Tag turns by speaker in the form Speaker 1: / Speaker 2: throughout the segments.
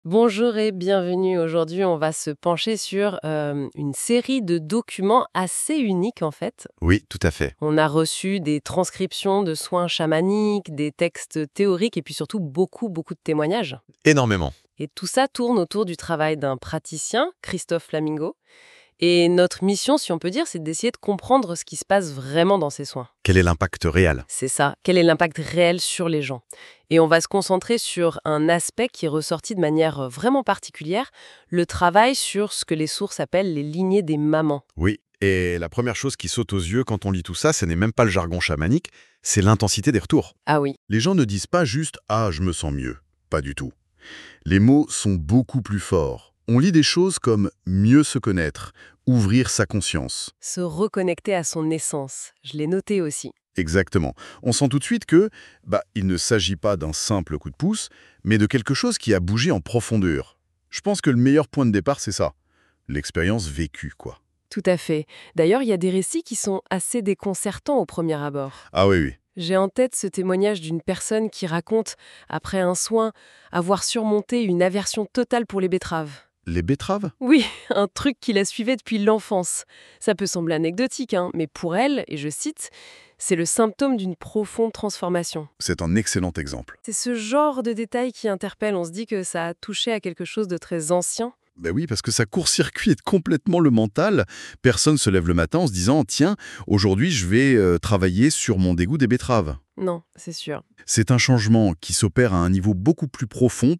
Speaker 1: Bonjour et bienvenue. Aujourd'hui, on va se pencher sur une série de documents assez uniques en fait.
Speaker 2: Oui, tout à fait.
Speaker 1: On a reçu des transcriptions de soins chamaniques, des textes théoriques et puis surtout beaucoup de témoignages.
Speaker 2: Énormément.
Speaker 1: Et tout ça tourne autour du travail d'un praticien, Christophe Flamingo. Et notre mission, si on peut dire, c'est d'essayer de comprendre ce qui se passe vraiment dans ces soins.
Speaker 2: Quel est l'impact réel?
Speaker 1: C'est ça. Quel est l'impact réel sur les gens? Et on va se concentrer sur un aspect qui est ressorti de manière vraiment particulière, le travail sur ce que les sources appellent les lignées des mamans.
Speaker 2: Oui, et la première chose qui saute aux yeux quand on lit tout ça, ce n'est même pas le jargon chamanique, c'est l'intensité des retours.
Speaker 1: Ah oui,
Speaker 2: Les gens ne disent pas juste « Ah, je me sens mieux ». Pas du tout. Les mots sont beaucoup plus forts. On lit des choses comme « mieux se connaître »,« ouvrir sa conscience
Speaker 1: se reconnecter à son essence. Je l'ai noté aussi. ».
Speaker 2: Exactement. On sent tout de suite que, il ne s'agit pas d'un simple coup de pouce, mais de quelque chose qui a bougé en profondeur. Je pense que le meilleur point de départ, c'est ça. L'expérience vécue, quoi.
Speaker 1: Tout à fait. D'ailleurs, il y a des récits qui sont assez déconcertants au premier abord.
Speaker 2: Ah oui, oui.
Speaker 1: J'ai en tête ce témoignage d'une personne qui raconte, après un soin, avoir surmonté une aversion totale pour les betteraves.
Speaker 2: Les betteraves?
Speaker 1: Oui, un truc qui la suivait depuis l'enfance. Ça peut sembler anecdotique, hein, mais pour elle, et je cite, c'est le symptôme d'une profonde transformation.
Speaker 2: C'est un excellent exemple.
Speaker 1: C'est ce genre de détail qui interpelle. On se dit que ça a touché à quelque chose de très ancien.
Speaker 2: Ben oui, parce que ça court-circuite complètement le mental. Personne se lève le matin en se disant « Tiens, aujourd'hui, je vais travailler sur mon dégoût des betteraves ».
Speaker 1: Non, c'est sûr.
Speaker 2: C'est un changement qui s'opère à un niveau beaucoup plus profond,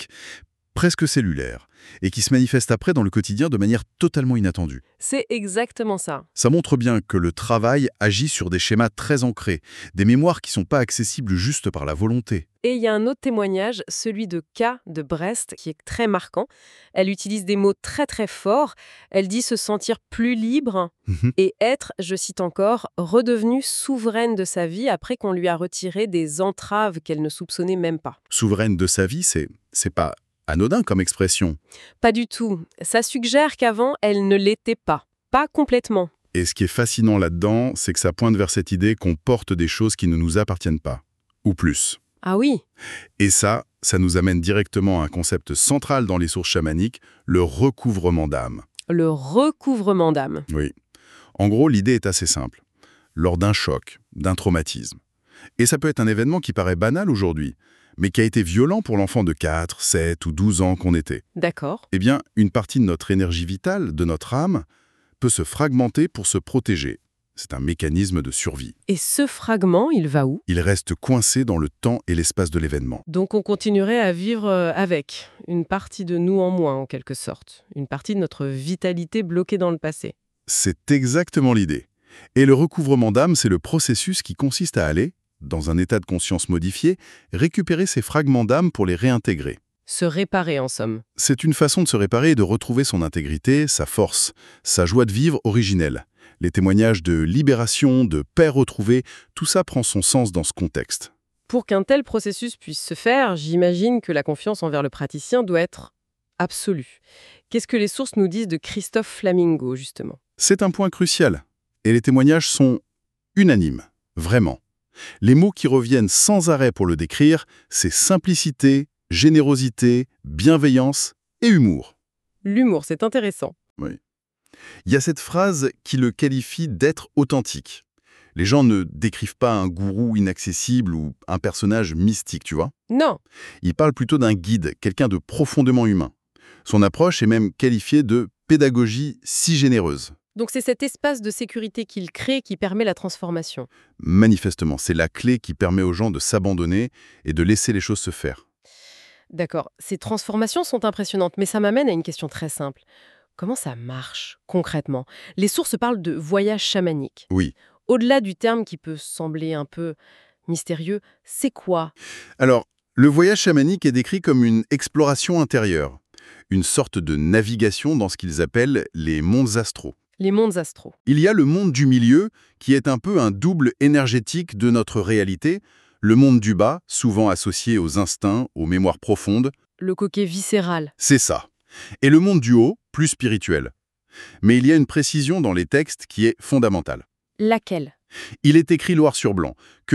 Speaker 2: presque cellulaire, et qui se manifeste après dans le quotidien de manière totalement inattendue.
Speaker 1: C'est exactement ça.
Speaker 2: Ça montre bien que le travail agit sur des schémas très ancrés, des mémoires qui ne sont pas accessibles juste par la volonté.
Speaker 1: Et il y a un autre témoignage, celui de K de Brest, qui est très marquant. Elle utilise des mots très forts. Elle dit se sentir plus libre
Speaker 2: Mhm.
Speaker 1: et être, je cite encore, redevenue souveraine de sa vie après qu'on lui a retiré des entraves qu'elle ne soupçonnait même pas.
Speaker 2: Souveraine de sa vie, c'est pas anodin comme expression.
Speaker 1: Pas du tout. Ça suggère qu'avant, elle ne l'était pas. Pas complètement.
Speaker 2: Et ce qui est fascinant là-dedans, c'est que ça pointe vers cette idée qu'on porte des choses qui ne nous appartiennent pas. Ou plus.
Speaker 1: Ah oui,
Speaker 2: Et ça nous amène directement à un concept central dans les sources chamaniques, le recouvrement d'âme.
Speaker 1: le recouvrement d'âme.
Speaker 2: Oui. En gros, l'idée est assez simple. Lors d'un choc, d'un traumatisme. Et ça peut être un événement qui paraît banal aujourd'hui, mais qui a été violent pour l'enfant de 4, 7 ou 12 ans qu'on était.
Speaker 1: D'accord.
Speaker 2: Eh bien, une partie de notre énergie vitale, de notre âme, peut se fragmenter pour se protéger. C'est un mécanisme de survie.
Speaker 1: Et ce fragment, il va où?
Speaker 2: Il reste coincé dans le temps et l'espace de l'événement.
Speaker 1: Donc on continuerait à vivre avec une partie de nous en moins, en quelque sorte. Une partie de notre vitalité bloquée dans le passé.
Speaker 2: C'est exactement l'idée. Et le recouvrement d'âme, c'est le processus qui consiste à aller, dans un état de conscience modifié, récupérer ces fragments d'âme pour les réintégrer.
Speaker 1: Se réparer, en somme.
Speaker 2: C'est une façon de se réparer et de retrouver son intégrité, sa force, sa joie de vivre originelle. Les témoignages de libération, de paix retrouvée, tout ça prend son sens dans ce contexte.
Speaker 1: Pour qu'un tel processus puisse se faire, j'imagine que la confiance envers le praticien doit être absolue. Qu'est-ce que les sources nous disent de Christophe Flamingo, justement?
Speaker 2: C'est un point crucial. Et les témoignages sont unanimes, vraiment. Les mots qui reviennent sans arrêt pour le décrire, c'est simplicité, générosité, bienveillance et humour.
Speaker 1: L'humour, c'est intéressant.
Speaker 2: Oui. Il y a cette phrase qui le qualifie d'être authentique. Les gens ne décrivent pas un gourou inaccessible ou un personnage mystique, tu vois.
Speaker 1: Non,
Speaker 2: Ils parlent plutôt d'un guide, quelqu'un de profondément humain. Son approche est même qualifiée de pédagogie si généreuse.
Speaker 1: donc c'est cet espace de sécurité qu'il crée qui permet la transformation.
Speaker 2: Manifestement, c'est la clé qui permet aux gens de s'abandonner et de laisser les choses se faire.
Speaker 1: D'accord, ces transformations sont impressionnantes, mais ça m'amène à une question très simple. Comment ça marche, concrètement? Les sources parlent de voyage chamanique.
Speaker 2: Oui.
Speaker 1: Au-delà du terme qui peut sembler un peu mystérieux, c'est quoi?
Speaker 2: Alors, le voyage chamanique est décrit comme une exploration intérieure, une sorte de navigation dans ce qu'ils appellent les mondes astraux.
Speaker 1: Les mondes astraux.
Speaker 2: Il y a le monde du milieu, qui est un peu un double énergétique de notre réalité, le monde du bas, souvent associé aux instincts, aux mémoires profondes,
Speaker 1: Le côté viscéral.
Speaker 2: c'est ça. Et le monde du haut, plus spirituel. Mais il y a une précision dans les textes qui est fondamentale.
Speaker 1: Laquelle?
Speaker 2: Il est écrit noir sur blanc que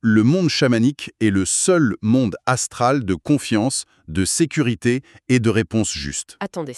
Speaker 2: le monde chamanique est le seul monde astral de confiance, de sécurité et de réponse juste.
Speaker 1: Attendez,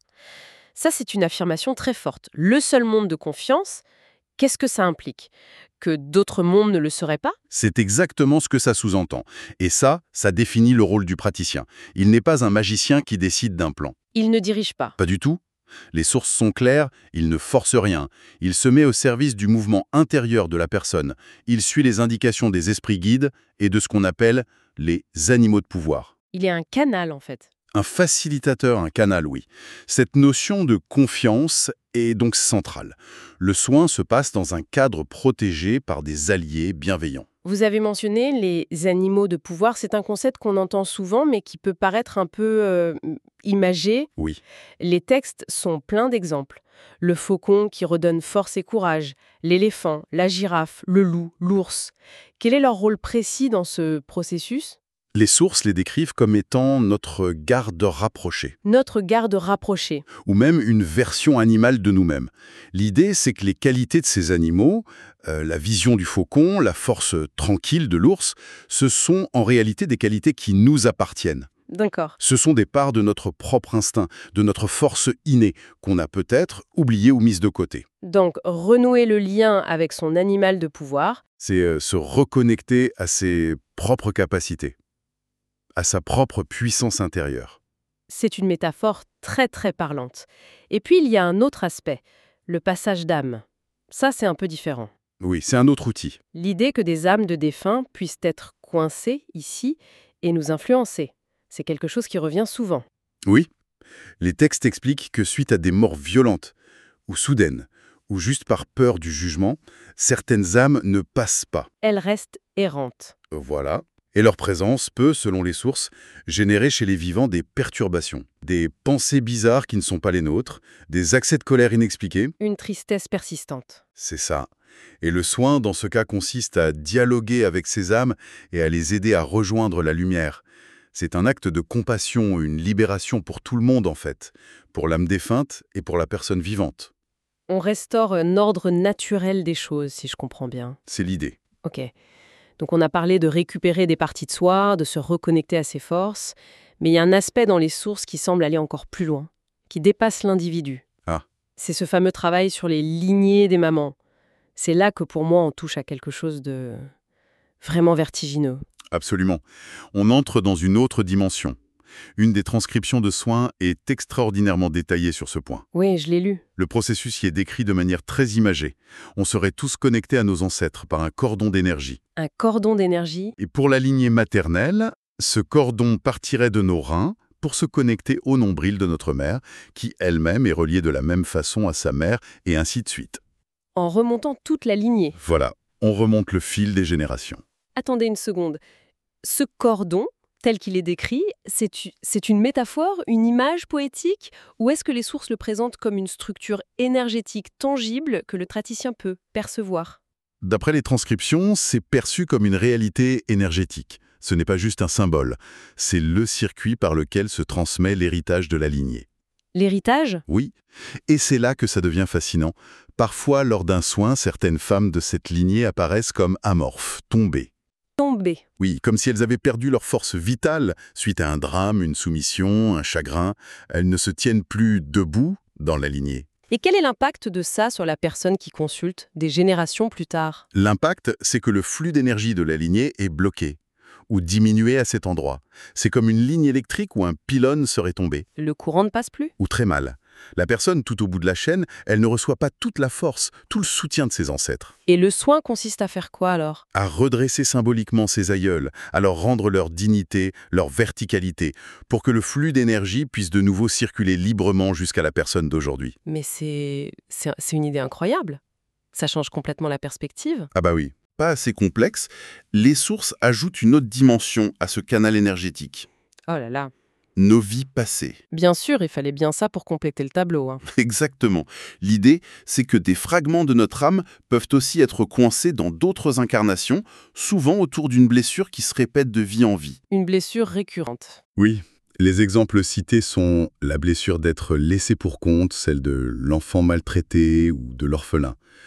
Speaker 1: ça c'est une affirmation très forte. Le seul monde de confiance, qu'est-ce que ça implique? Que d'autres mondes ne le seraient pas?
Speaker 2: C'est exactement ce que ça sous-entend. Et ça définit le rôle du praticien. Il n'est pas un magicien qui décide d'un plan.
Speaker 1: Il ne dirige pas.
Speaker 2: Pas du tout. Les sources sont claires, il ne force rien. Il se met au service du mouvement intérieur de la personne. Il suit les indications des esprits guides et de ce qu'on appelle les animaux de pouvoir.
Speaker 1: Il est un canal en fait.
Speaker 2: Un facilitateur, un canal, oui. Cette notion de confiance est donc centrale. Le soin se passe dans un cadre protégé par des alliés bienveillants.
Speaker 1: Vous avez mentionné les animaux de pouvoir. C'est un concept qu'on entend souvent, mais qui peut paraître un peu imagé.
Speaker 2: Oui.
Speaker 1: Les textes sont pleins d'exemples. Le faucon qui redonne force et courage, l'éléphant, la girafe, le loup, l'ours. Quel est leur rôle précis dans ce processus?
Speaker 2: Les sources les décrivent comme étant notre garde rapprochée,
Speaker 1: Notre garde rapprochée.
Speaker 2: ou même une version animale de nous-mêmes. L'idée, c'est que les qualités de ces animaux, la vision du faucon, la force tranquille de l'ours, ce sont en réalité des qualités qui nous appartiennent.
Speaker 1: D'accord.
Speaker 2: Ce sont des parts de notre propre instinct, de notre force innée, qu'on a peut-être oubliée ou mise de côté.
Speaker 1: Donc, renouer le lien avec son animal de pouvoir,
Speaker 2: C'est se reconnecter à ses propres capacités, à sa propre puissance intérieure.
Speaker 1: c'est une métaphore très très parlante. Et puis, il y a un autre aspect, le passage d'âme. Ça, c'est un peu différent.
Speaker 2: Oui, c'est un autre outil.
Speaker 1: L'idée que des âmes de défunts puissent être coincées ici et nous influencer. C'est quelque chose qui revient souvent.
Speaker 2: Oui, les textes expliquent que suite à des morts violentes, ou soudaines, ou juste par peur du jugement, certaines âmes ne passent pas.
Speaker 1: Elles restent errantes.
Speaker 2: Voilà. Et leur présence peut, selon les sources, générer chez les vivants des perturbations, des pensées bizarres qui ne sont pas les nôtres, des accès de colère inexpliqués.
Speaker 1: Une tristesse persistante.
Speaker 2: C'est ça. Et le soin, dans ce cas, consiste à dialoguer avec ces âmes et à les aider à rejoindre la lumière. C'est un acte de compassion, une libération pour tout le monde, en fait, pour l'âme défunte et pour la personne vivante.
Speaker 1: On restaure un ordre naturel des choses, si je comprends bien.
Speaker 2: C'est l'idée.
Speaker 1: Ok. Donc on a parlé de récupérer des parties de soi, de se reconnecter à ses forces, mais il y a un aspect dans les sources qui semble aller encore plus loin, qui dépasse l'individu.
Speaker 2: Ah.
Speaker 1: C'est ce fameux travail sur les lignées des mamans. C'est là que pour moi on touche à quelque chose de vraiment vertigineux.
Speaker 2: Absolument. On entre dans une autre dimension. Une des transcriptions de soins est extraordinairement détaillée sur ce point.
Speaker 1: Oui, je l'ai lu.
Speaker 2: Le processus y est décrit de manière très imagée. On serait tous connectés à nos ancêtres par un cordon d'énergie.
Speaker 1: Un cordon d'énergie.
Speaker 2: Et pour la lignée maternelle, ce cordon partirait de nos reins pour se connecter au nombril de notre mère, qui elle-même est reliée de la même façon à sa mère, et ainsi de suite.
Speaker 1: En remontant toute la lignée.
Speaker 2: Voilà, on remonte le fil des générations.
Speaker 1: Attendez une seconde. Ce cordon, tel qu'il est décrit, c'est une métaphore, une image poétique, ou est-ce que les sources le présentent comme une structure énergétique tangible que le praticien peut percevoir?
Speaker 2: D'après les transcriptions, c'est perçu comme une réalité énergétique. Ce n'est pas juste un symbole, c'est le circuit par lequel se transmet l'héritage de la lignée.
Speaker 1: L'héritage?
Speaker 2: Oui, et c'est là que ça devient fascinant. Parfois, lors d'un soin, certaines femmes de cette lignée apparaissent comme amorphes, tombées.
Speaker 1: Tombé.
Speaker 2: Oui, comme si elles avaient perdu leur force vitale suite à un drame, une soumission, un chagrin. Elles ne se tiennent plus debout dans la lignée.
Speaker 1: Et quel est l'impact de ça sur la personne qui consulte des générations plus tard?
Speaker 2: L'impact, c'est que le flux d'énergie de la lignée est bloqué ou diminué à cet endroit. C'est comme une ligne électrique où un pylône serait tombé,
Speaker 1: Le courant ne passe plus?
Speaker 2: ou très mal. La personne, tout au bout de la chaîne, elle ne reçoit pas toute la force, tout le soutien de ses ancêtres.
Speaker 1: Et le soin consiste à faire quoi alors?
Speaker 2: À redresser symboliquement ses aïeuls, à leur rendre leur dignité, leur verticalité, pour que le flux d'énergie puisse de nouveau circuler librement jusqu'à la personne d'aujourd'hui.
Speaker 1: Mais c'est une idée incroyable. Ça change complètement la perspective.
Speaker 2: Ah bah oui. Pas assez complexe, les sources ajoutent une autre dimension à ce canal énergétique.
Speaker 1: Oh là là.
Speaker 2: Nos vies passées.
Speaker 1: Bien sûr, il fallait bien ça pour compléter le tableau, hein.
Speaker 2: Exactement. L'idée, c'est que des fragments de notre âme peuvent aussi être coincés dans d'autres incarnations, souvent autour d'une blessure qui se répète de vie en vie.
Speaker 1: Une blessure récurrente.
Speaker 2: Oui, les exemples cités sont la blessure d'être laissé pour compte, celle de l'enfant maltraité ou de l'orphelin.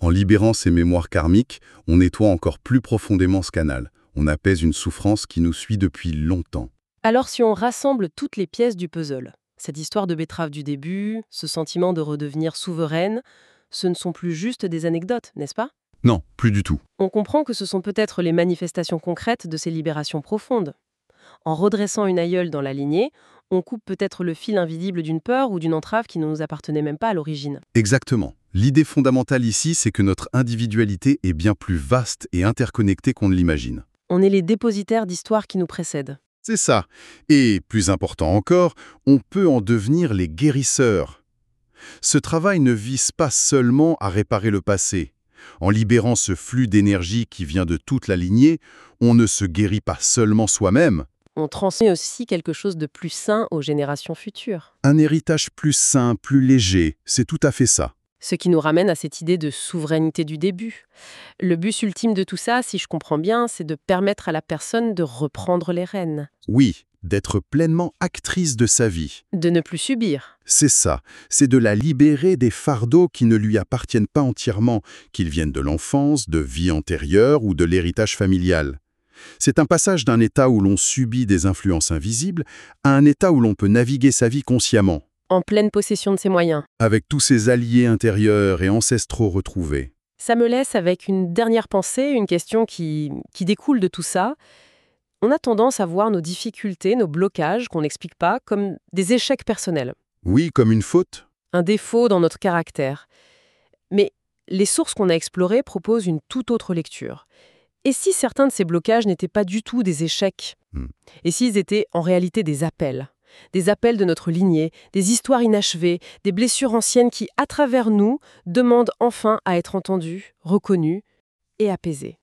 Speaker 2: En libérant ces mémoires karmiques, on nettoie encore plus profondément ce canal. On apaise une souffrance qui nous suit depuis longtemps.
Speaker 1: Alors si on rassemble toutes les pièces du puzzle, cette histoire de betterave du début, ce sentiment de redevenir souveraine, ce ne sont plus juste des anecdotes, n'est-ce pas?
Speaker 2: Non, plus du tout.
Speaker 1: On comprend que ce sont peut-être les manifestations concrètes de ces libérations profondes. En redressant une aïeule dans la lignée, on coupe peut-être le fil invisible d'une peur ou d'une entrave qui ne nous appartenait même pas à l'origine.
Speaker 2: Exactement. L'idée fondamentale ici, c'est que notre individualité est bien plus vaste et interconnectée qu'on ne l'imagine.
Speaker 1: On est les dépositaires d'histoires qui nous précèdent.
Speaker 2: C'est ça. Et, plus important encore, on peut en devenir les guérisseurs. Ce travail ne vise pas seulement à réparer le passé. En libérant ce flux d'énergie qui vient de toute la lignée, on ne se guérit pas seulement soi-même.
Speaker 1: On transmet aussi quelque chose de plus sain aux générations futures.
Speaker 2: Un héritage plus sain, plus léger, c'est tout à fait ça.
Speaker 1: Ce qui nous ramène à cette idée de souveraineté du début. Le but ultime de tout ça, si je comprends bien, c'est de permettre à la personne de reprendre les rênes,
Speaker 2: Oui, d'être pleinement actrice de sa vie.
Speaker 1: de ne plus subir.
Speaker 2: C'est ça, c'est de la libérer des fardeaux qui ne lui appartiennent pas entièrement, qu'ils viennent de l'enfance, de vie antérieure ou de l'héritage familial. C'est un passage d'un état où l'on subit des influences invisibles à un état où l'on peut naviguer sa vie consciemment,
Speaker 1: En pleine possession de ses moyens.
Speaker 2: avec tous ses alliés intérieurs et ancestraux retrouvés.
Speaker 1: Ça me laisse avec une dernière pensée, une question qui découle de tout ça. On a tendance à voir nos difficultés, nos blocages qu'on n'explique pas, comme des échecs personnels,
Speaker 2: Oui, comme une faute.
Speaker 1: un défaut dans notre caractère. Mais les sources qu'on a explorées proposent une toute autre lecture. Et si certains de ces blocages n'étaient pas du tout des échecs?
Speaker 2: Hmm.
Speaker 1: Et s'ils étaient en réalité des appels? Des appels de notre lignée, des histoires inachevées, des blessures anciennes qui, à travers nous, demandent enfin à être entendues, reconnues et apaisées.